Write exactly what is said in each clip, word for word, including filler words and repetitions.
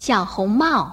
小红帽。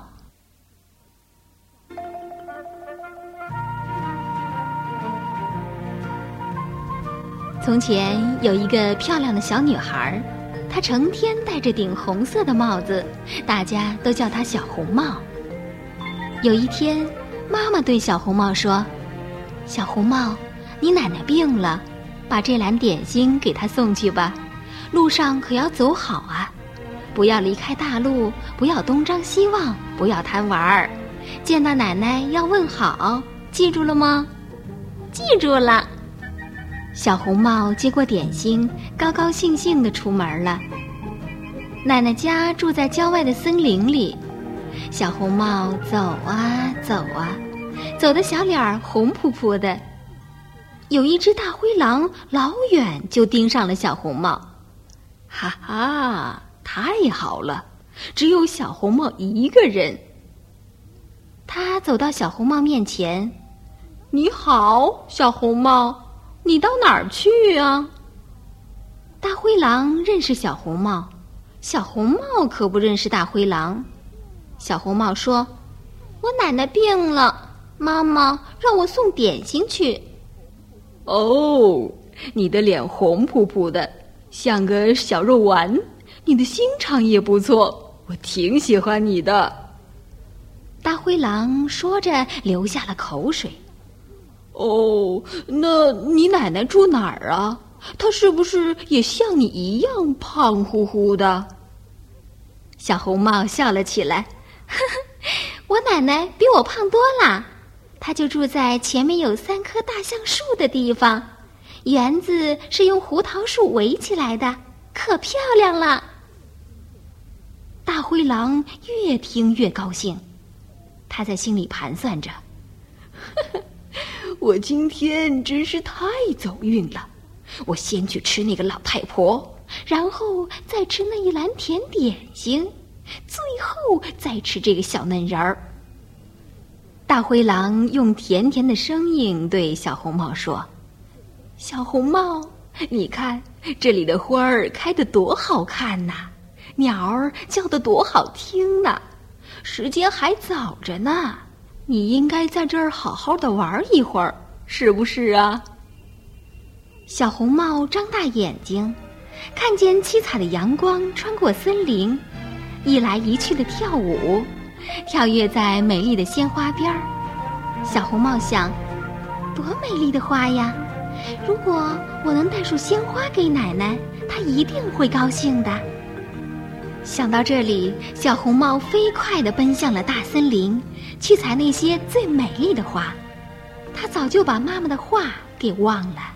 从前有一个漂亮的小女孩，她成天戴着顶红色的帽子，大家都叫她小红帽。有一天，妈妈对小红帽说：“小红帽，你奶奶病了，把这篮点心给她送去吧。路上可要走好啊，不要离开大路，不要东张西望，不要贪玩儿。见到奶奶要问好，记住了吗？”“记住了。”小红帽接过点心，高高兴兴地出门了。奶奶家住在郊外的森林里，小红帽走啊走啊，走得小脸儿红扑扑的。有一只大灰狼老远就盯上了小红帽。哈哈，太好了，只有小红帽一个人。他走到小红帽面前：“你好，小红帽，你到哪儿去啊？”大灰狼认识小红帽，小红帽可不认识大灰狼。小红帽说：“我奶奶病了，妈妈让我送点心去。”“哦，你的脸红扑扑的，像个小肉丸，你的心肠也不错，我挺喜欢你的。”大灰狼说着流下了口水。“哦，那你奶奶住哪儿啊？她是不是也像你一样胖乎乎的？”小红帽笑了起来：“呵呵，我奶奶比我胖多了，她就住在前面有三棵大橡树的地方，园子是用胡桃树围起来的，可漂亮了。”大灰狼越听越高兴，他在心里盘算着：“呵呵，我今天真是太走运了，我先去吃那个老太婆，然后再吃那一篮甜点心，最后再吃这个小嫩人儿。”大灰狼用甜甜的声音对小红帽说：“小红帽，你看这里的花儿开得多好看呐，鸟儿叫得多好听呐，时间还早着呢，你应该在这儿好好的玩一会儿，是不是啊？”小红帽张大眼睛，看见七彩的阳光穿过森林，一来一去的跳舞，跳跃在美丽的鲜花边儿。小红帽想：多美丽的花呀！如果我能带束鲜花给奶奶，她一定会高兴的。想到这里，小红帽飞快地奔向了大森林，去采那些最美丽的花。她早就把妈妈的话给忘了。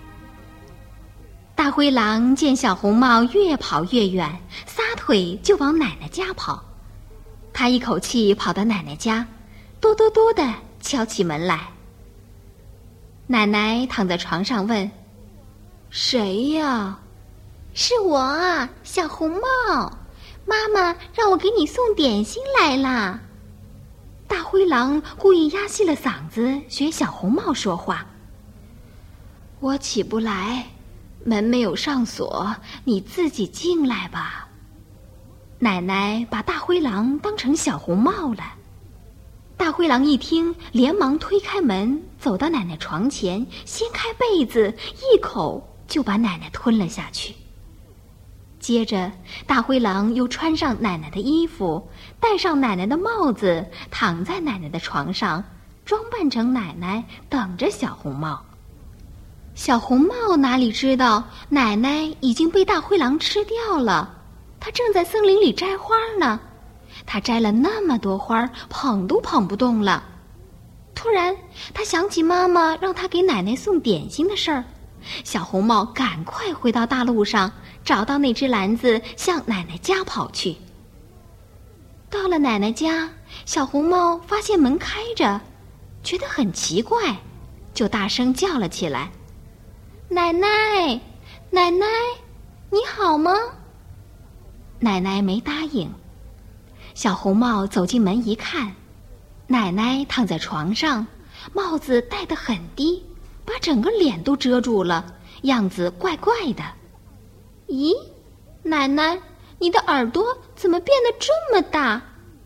大灰狼见小红帽越跑越远，撒腿就往奶奶家跑。他一口气跑到奶奶家，哆哆哆地敲起门来。奶奶躺在床上问：“谁呀？”“是我啊，小红帽，妈妈让我给你送点心来啦。”大灰狼故意压细了嗓子学小红帽说话：“我起不来，门没有上锁，你自己进来吧。”奶奶把大灰狼当成小红帽了。大灰狼一听，连忙推开门，走到奶奶床前，掀开被子，一口就把奶奶吞了下去。接着，大灰狼又穿上奶奶的衣服，戴上奶奶的帽子，躺在奶奶的床上，装扮成奶奶，等着小红帽。小红帽哪里知道，奶奶已经被大灰狼吃掉了，她正在森林里摘花呢。她摘了那么多花，捧都捧不动了。突然，她想起妈妈让她给奶奶送点心的事儿，小红帽赶快回到大路上，找到那只篮子，向奶奶家跑去。到了奶奶家，小红帽发现门开着，觉得很奇怪，就大声叫了起来：“奶奶，奶奶，你好吗？”奶奶没答应。小红帽走进门一看，奶奶躺在床上，帽子戴得很低，把整个脸都遮住了，样子怪怪的。“咦，奶奶，你的耳朵怎么变得这么大？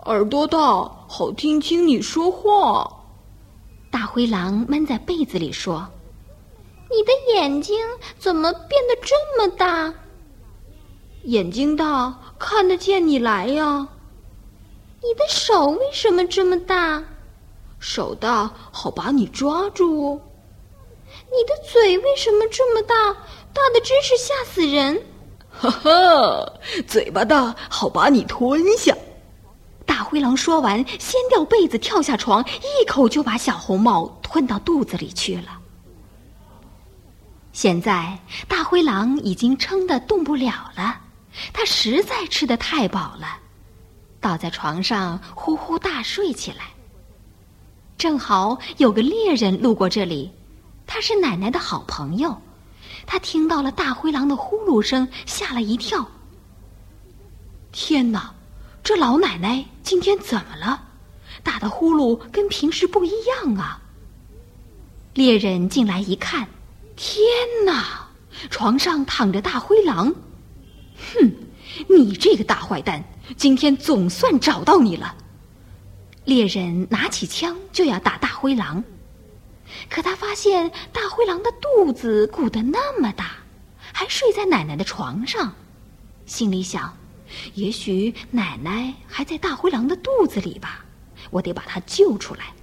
耳朵大，好听清你说话。 大灰狼闷在被子里说：“你的眼睛怎么变得这么大？” 眼睛大，看得见你来呀。 你的手为什么这么大？ 手大，好把你抓住。 你的嘴为什么这么大？大的真是吓死人。 哈哈，嘴巴大，好把你吞下。 大灰狼说完，掀掉被子，跳下床，一口就把小红帽吞到肚子里去了。现在大灰狼已经撑得动不了了，他实在吃得太饱了，倒在床上呼呼大睡起来。正好有个猎人路过这里，他是奶奶的好朋友，他听到了大灰狼的呼噜声，吓了一跳。天哪，这老奶奶今天怎么了？打的呼噜跟平时不一样啊！猎人进来一看，天哪，床上躺着大灰狼。哼，你这个大坏蛋，今天总算找到你了。猎人拿起枪就要打大灰狼，可他发现大灰狼的肚子鼓得那么大，还睡在奶奶的床上，心里想，也许奶奶还在大灰狼的肚子里吧，我得把它救出来。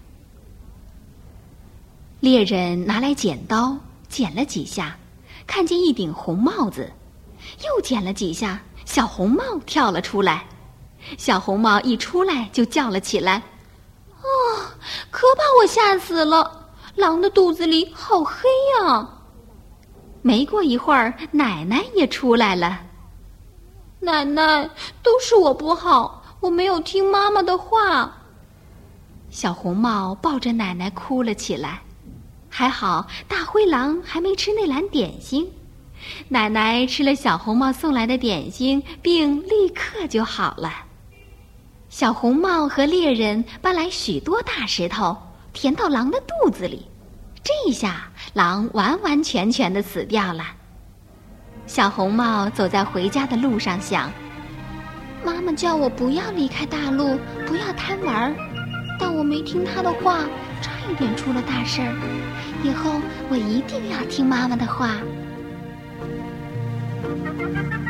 猎人拿来剪刀，剪了几下，看见一顶红帽子，又剪了几下，小红帽跳了出来。小红帽一出来就叫了起来：“哦，可把我吓死了！狼的肚子里好黑呀！”没过一会儿，奶奶也出来了。奶奶，都是我不好，我没有听妈妈的话。小红帽抱着奶奶哭了起来。还好大灰狼还没吃那篮点心，奶奶吃了小红帽送来的点心，病立刻就好了。小红帽和猎人搬来许多大石头，填到狼的肚子里，这下狼完完全全的死掉了。小红帽走在回家的路上想，妈妈叫我不要离开大陆，不要贪玩，但我没听她的话，差一点出了大事儿。以后我一定要听妈妈的话。